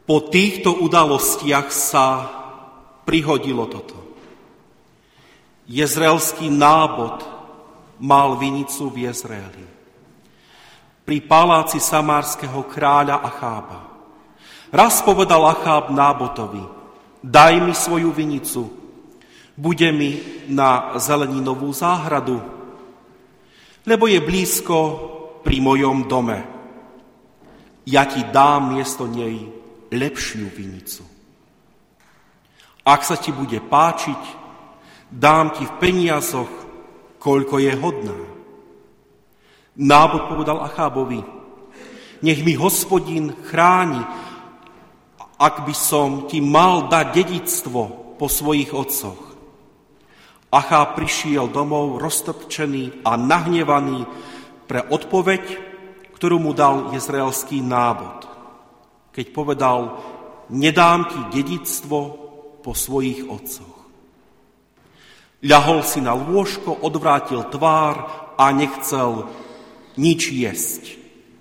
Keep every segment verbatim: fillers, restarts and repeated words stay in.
Po týchto udalostiach sa prihodilo toto. Jezreelský Nábot mal vinicu v Jezreeli. Pri paláci samárskeho kráľa Achába. Raz povedal Acháb Nábotovi: daj mi svoju vinicu, bude mi na zeleninovú záhradu, lebo je blízko pri mojom dome. Ja ti dám miesto nej lepšiu vinicu. Ak sa ti bude páčiť, dám ti v peniazoch, koľko je hodná. Nábot povedal Achábovi: nech mi Hospodin chráni, ak by som ti mal dať dedičstvo po svojich otcoch. Acháb prišiel domov roztrpčený a nahnevaný pre odpoveď, ktorú mu dal jezreelský Nábot, keď povedal: nedám ti dedičstvo po svojich otcoch. Ľahol si na lôžko, odvrátil tvár a nechcel nič jesť.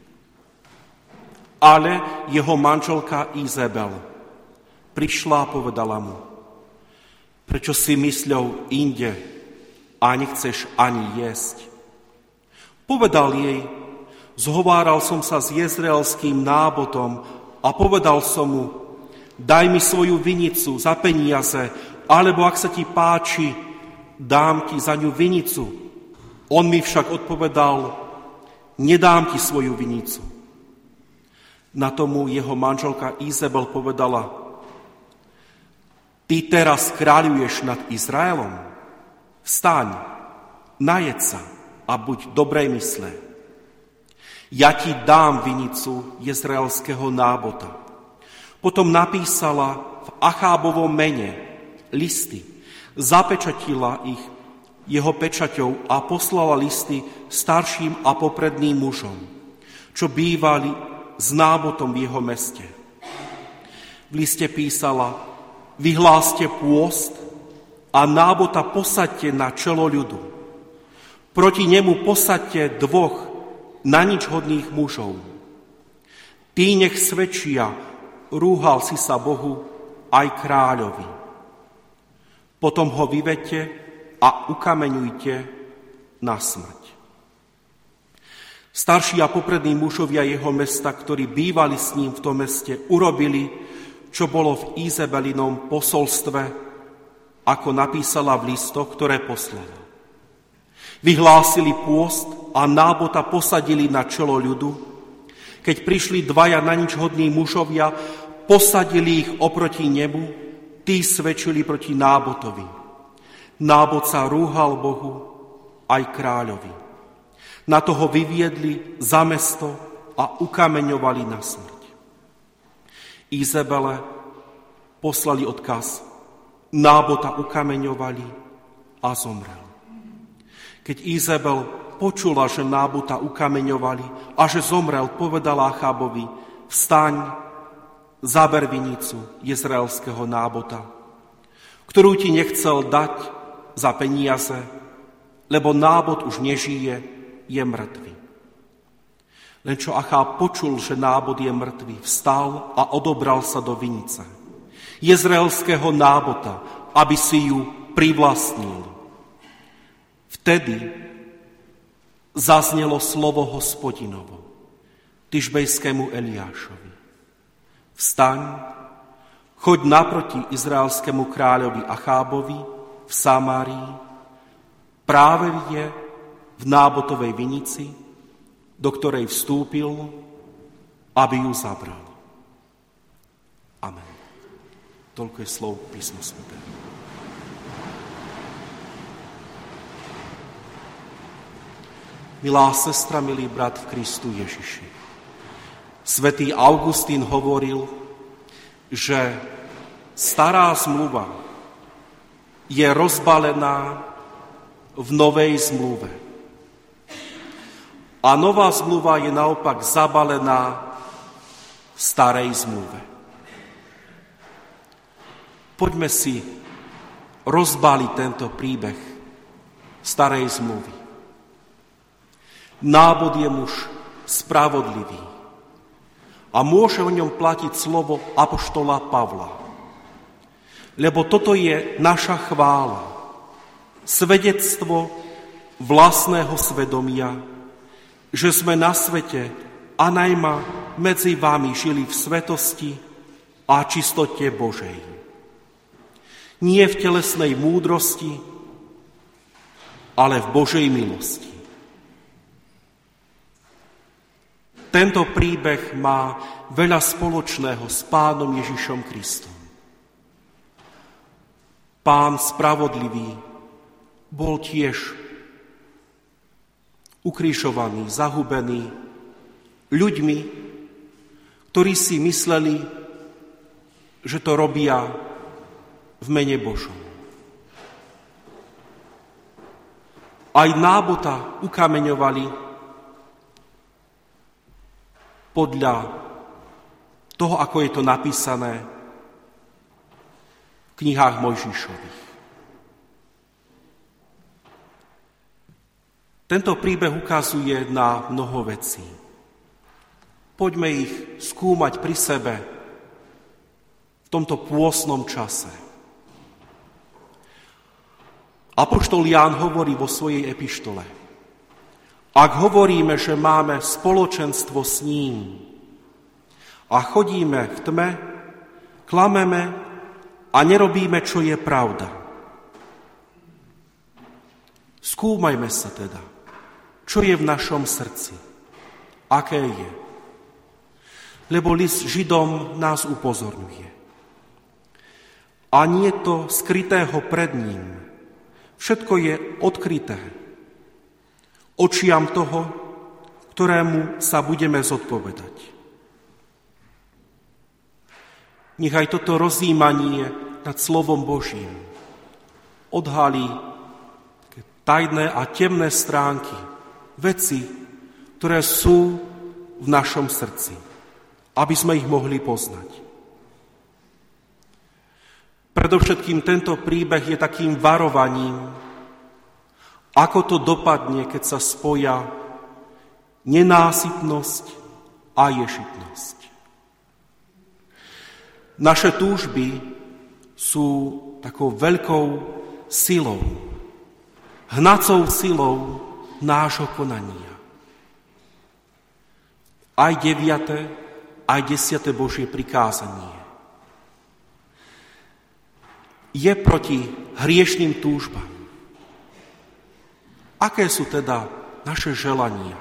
Ale jeho manželka Izabel prišla a povedala mu: prečo si mysľou inde a nechceš ani jesť? Povedal jej: zhováral som sa s jezreelským Nábotom a povedal som mu: daj mi svoju vinicu za peniaze, alebo ak sa ti páči, dám ti za ňu vinicu. On mi však odpovedal: nedám ti svoju vinicu. Na tomu jeho manželka Izabel povedala: ty teraz kráľuješ nad Izraelom? Vstaň, najed sa a buď dobrej mysle. Ja ti dám vinicu jezreelského Nábota. Potom napísala v Achábovom mene listy, zapečatila ich jeho pečaťou a poslala listy starším a popredným mužom, čo bývali s Nábotom v jeho meste. V liste písala: vyhláste pôst a Nábota posaďte na čelo ľudu. Proti nemu posaďte dvoch na nič hodných mužov. Tí nech svedčia: rúhal si sa Bohu aj kráľovi. Potom ho vyvedte a ukameňujte na smrť. Starší a poprední mužovia jeho mesta, ktorí bývali s ním v tom meste, urobili, čo bolo v Izabelinom posolstve, ako napísala v listoch, ktoré poslala. Vyhlásili pôst a Nábota posadili na čelo ľudu. Keď prišli dvaja na nič hodní mužovia, posadili ich oproti nebu, tí svedčili proti Nábotovi. Nábot sa rúhal Bohu aj kráľovi. Na to ho vyviedli za mesto a ukameňovali na smrť. Izabele poslali odkaz: Nábota ukameňovali a zomrel. Keď Izabel počula, že Nábota ukameňovali a že zomrel, povedala Achábovi: vstaň, zaber vinicu jezreelského Nábota, ktorú ti nechcel dať za peniaze, lebo Nábot už nežije, je mŕtvy. Len čo Acháb počul, že Nábot je mŕtvy, vstal a odobral sa do vinice jezreelského Nábota, aby si ju privlastnil. Vtedy zaznelo slovo Hospodinovo Tišbejskému Eliášovi: vstaň, choď naproti izraelskému kráľovi Achábovi v Samárii, práve je v Nábotovej vinici, do ktorej vstúpil, aby ju zabral. Amen. Toľko je slov písma svätého. Milá sestra, milý brat v Kristu Ježiši, svätý Augustín hovoril, že stará zmluva je rozbalená v novej zmluve. A nová zmluva je naopak zabalená v starej zmluve. Poďme si rozbaliť tento príbeh starej zmluvy. Nábot je muž spravodlivý a môže o ňom platiť slovo apoštola Pavla. Lebo toto je naša chvála, svedectvo vlastného svedomia, že sme na svete a najmä medzi vami žili v svetosti a čistote Božej. Nie v telesnej múdrosti, ale v Božej milosti. Tento príbeh má veľa spoločného s Pánom Ježišom Kristom. Pán spravodlivý bol tiež ukrižovaný, zahubený ľuďmi, ktorí si mysleli, že to robia v mene Božom. Aj Nábota ukameňovali podľa toho, ako je to napísané v knihách Mojžišových. Tento príbeh ukazuje na mnoho vecí. Poďme ich skúmať pri sebe v tomto pôstnom čase. Apoštol Ján hovorí vo svojej epištole: ak hovoríme, že máme spoločenstvo s ním a chodíme v tme, klameme a nerobíme, čo je pravda. Skúmajme sa teda, čo je v našom srdci, aké je. Lebo list Židom nás upozorňuje. A nie to skrytého pred ním. Všetko je odkryté očiam toho, ktorému sa budeme zodpovedať. Nechaj toto rozjímanie nad slovom Božím odhalí tajné a temné stránky, veci, ktoré sú v našom srdci, aby sme ich mohli poznať. Predovšetkým tento príbeh je takým varovaním, ako to dopadne, keď sa spoja nenásytnosť a ješitnosť. Naše túžby sú takou veľkou silou, hnacou silou nášho konania. Aj deviate, aj desiate Božie prikázanie je proti hriešným túžbám. Aké sú teda naše želania?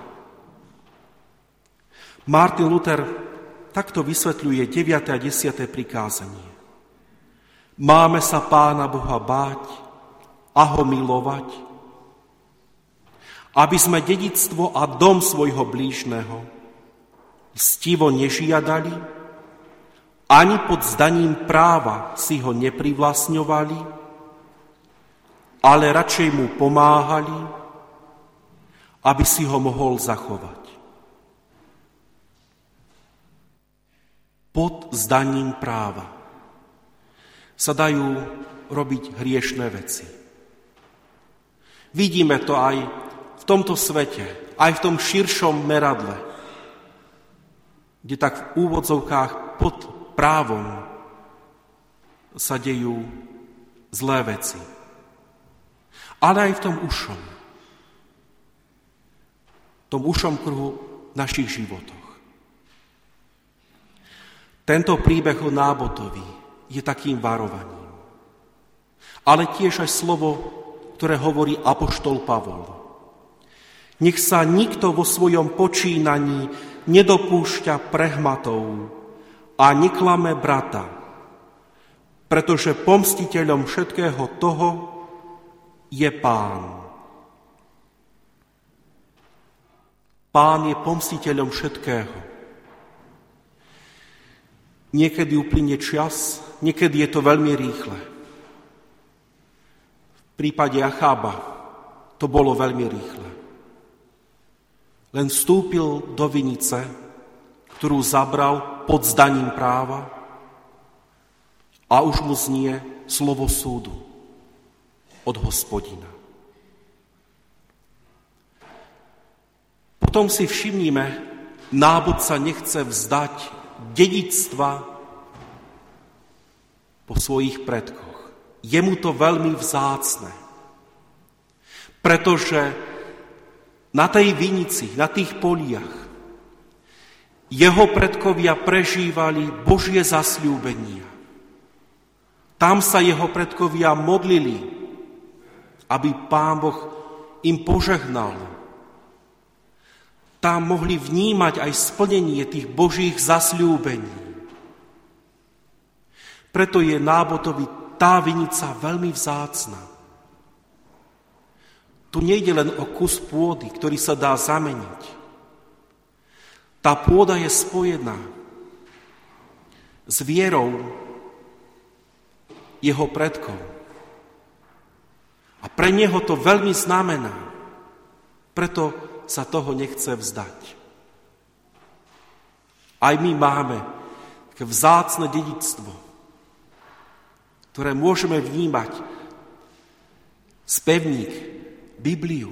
Martin Luther takto vysvetľuje deviate a desiate prikázanie. Máme sa Pána Boha báť a ho milovať, aby sme dedičstvo a dom svojho blížneho lstivo nežiadali, ani pod zdaním práva si ho neprivlastňovali, ale radšej mu pomáhali, aby si ho mohol zachovať. Pod zdaním práva sa dajú robiť hriešné veci. Vidíme to aj v tomto svete, aj v tom širšom meradle, kde tak v úvodzovkách pod právom sa dejú zlé veci. Ale aj v tom ušom. V tom ušom kruhu v našich životoch. Tento príbeh o Nábotovi je takým varovaním. Ale tiež aj slovo, ktoré hovorí apoštol Pavol. Nech sa nikto vo svojom počínaní nedopúšťa prehmatov a neklame brata, pretože pomstiteľom všetkého toho je Pán. Pán je pomstiteľom všetkého. Niekedy uplynie čas, niekedy je to veľmi rýchle. V prípade Achába to bolo veľmi rýchle. Len vstúpil do vinice, ktorú zabral pod zdaním práva a už mu znie slovo súdu od Hospodina. Potom si všimnime, Nábot sa nechce vzdať dedičstva po svojich predkoch. Je mu to veľmi vzácne, pretože na tej vinici, na tých poliach jeho predkovia prežívali Božie zasľúbenia. Tam sa jeho predkovia modlili, aby Pán Boh im požehnal. Tam mohli vnímať aj splnenie tých Božích zasľúbení. Preto je Nábotovi tá vinica veľmi vzácna. Tu nejde len o kus pôdy, ktorý sa dá zameniť. Tá pôda je spojená s vierou jeho predkov. A pre neho to veľmi znamená. Preto sa toho nechce vzdať. Aj my máme také vzácne dedičstvo, ktoré môžeme vnímať spevník, Bibliu.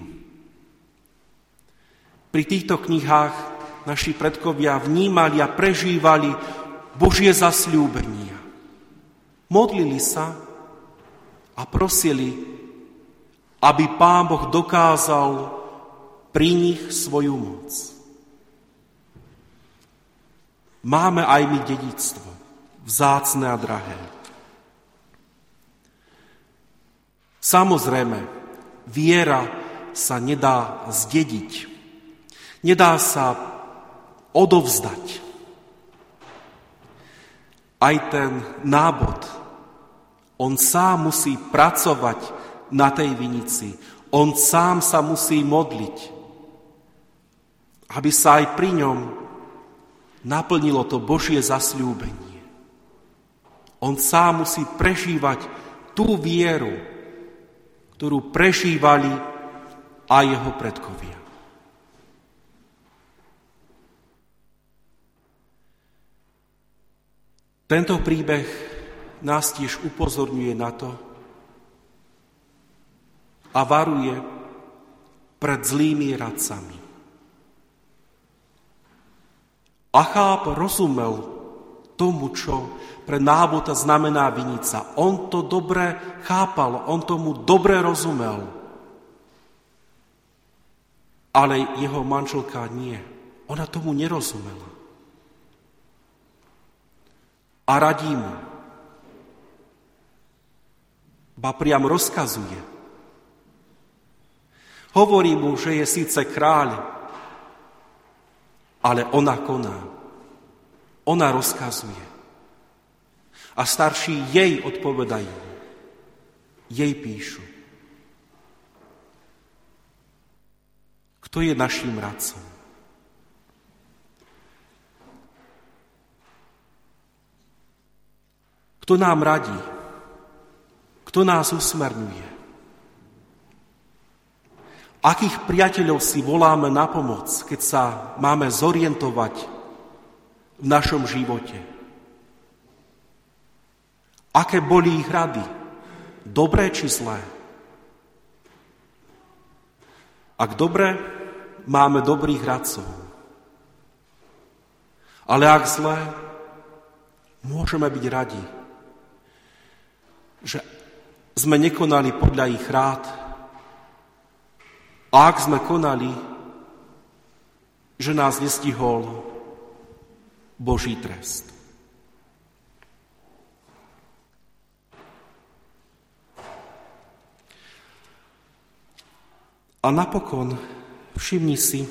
Pri týchto knihách naši predkovia vnímali a prežívali Božie zasľúbenia. Modlili sa a prosili, aby Pán Boh dokázal pri nich svoju moc. Máme aj my dedičstvo, vzácne a drahé. Samozrejme, viera sa nedá zdediť. Nedá sa odovzdať. Aj ten Nábot, on sám musí pracovať na tej vinici. On sám sa musí modliť, aby sa aj pri ňom naplnilo to Božie zasľúbenie. On sám musí prežívať tú vieru, ktorú prežívali aj jeho predkovia. Tento príbeh nás tiež upozorňuje na to a varuje pred zlými radcami. Achab rozumel tomu, čo pre Nábota znamená vinica. On to dobre chápal, on tomu dobre rozumel. Ale jeho manželka nie. Ona tomu nerozumela. A radí mu. Ba priam rozkazuje. Hovorí mu, že je síce kráľ, ale ona koná. Ona rozkazuje. A starší jej odpovedajú. Jej píšu. Kto je naším radcom? Kto nám radí? Kto nás usmerňuje? Akých priateľov si voláme na pomoc, keď sa máme zorientovať v našom živote? Aké boli ich rady? Dobré či zlé? Ak dobre, máme dobrých radcov. Ale ak zlé, môžeme byť radi, že sme nekonali podľa ich rád. A ak sme konali, že nás nestihol Boží trest. A napokon všimni si,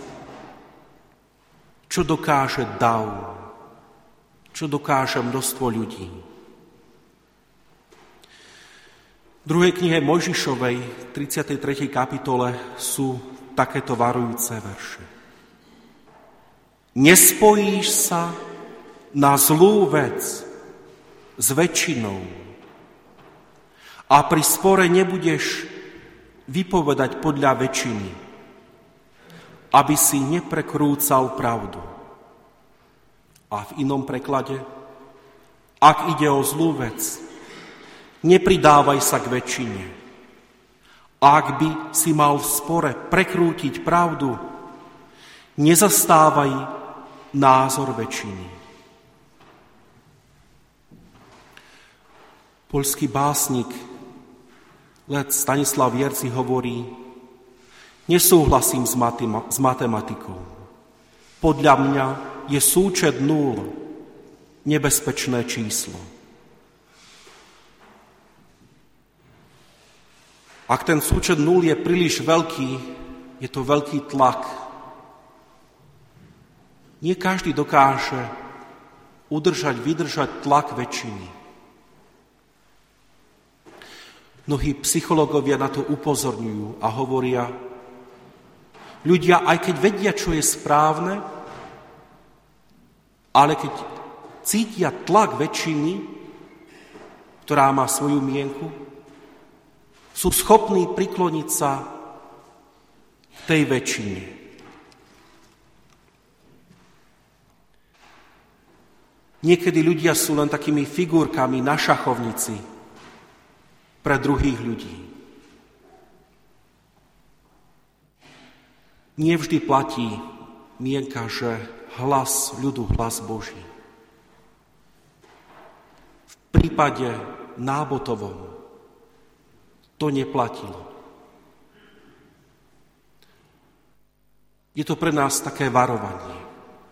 čo dokáže dav, čo dokáže množstvo ľudí. V druhej knihe Mojžišovej, tridsiatej tretej kapitole, sú takéto varujúce verše. Nespojíš sa na zlú vec s väčšinou a pri spore nebudeš vypovedať podľa väčšiny, aby si neprekrúcal pravdu. A v inom preklade, ak ide o zlú vec, nepridávaj sa k väčšine. Ak by si mal v spore prekrútiť pravdu, nezastávaj názor väčšiny. Poľský básnik Lec Stanislav Jerci hovorí: nesúhlasím s, matem- s matematikou. Podľa mňa je súčet nul nebezpečné číslo. Ak ten súčet nul je príliš veľký, je to veľký tlak. Nie každý dokáže udržať, vydržať tlak väčšiny. Mnohí psychológovia na to upozorňujú a hovoria: ľudia, aj keď vedia, čo je správne, ale keď cítia tlak väčšiny, ktorá má svoju mienku, sú schopní prikloniť sa k tej väčšine. Niekedy ľudia sú len takými figurkami na šachovnici pre druhých ľudí. Nevždy platí mienka, že hlas ľudu, hlas Boží. V prípade Nábotovom to neplatilo. Je to pre nás také varovanie.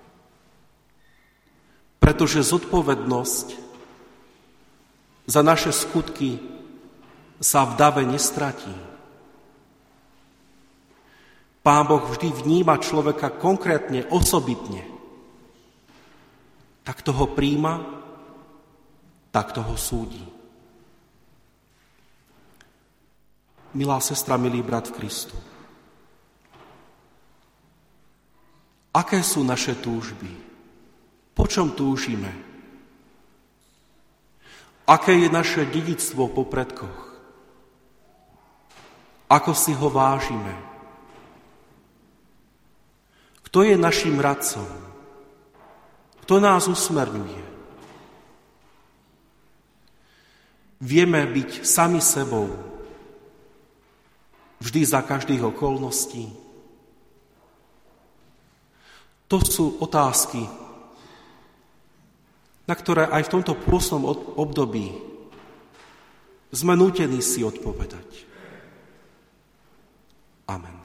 Pretože zodpovednosť za naše skutky sa v dave nestratí. Pán Boh vždy vníma človeka konkrétne, osobitne. Tak toho príjma, tak toho súdi. Milá sestra, milý brat v Kristu, aké sú naše túžby? Po čom túžime? Aké je naše dedičstvo po predkoch? Ako si ho vážime? Kto je našim radcom? Kto nás usmerňuje? Vieme byť sami sebou vždy za každých okolností? To sú otázky, na ktoré aj v tomto pôstnom období sme nútení si odpovedať. Amen.